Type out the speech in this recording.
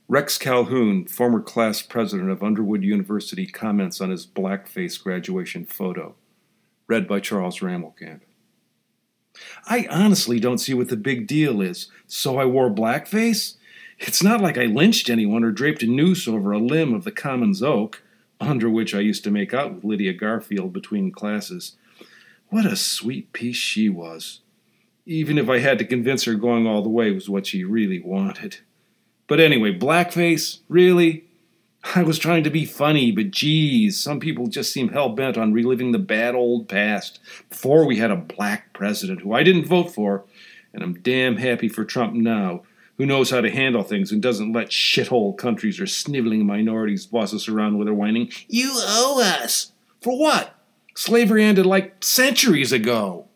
Rex Calhoun, former class president of Underwood University, comments on his blackface graduation photo. Read by Charles Ramelkamp. I honestly don't see what the big deal is. So I wore blackface? It's not like I lynched anyone or draped a noose over a limb of the Commons Oak, under which I used to make out with Lydia Garfield between classes. What a sweet piece she was. Even if I had to convince her going all the way was what she really wanted. But anyway, blackface? Really? I was trying to be funny, but geez, some people just seem hell-bent on reliving the bad old past before we had a black president who I didn't vote for, and I'm damn happy for Trump now, who knows how to handle things and doesn't let shithole countries or sniveling minorities boss us around with their whining, "You owe us." For what? Slavery ended like centuries ago.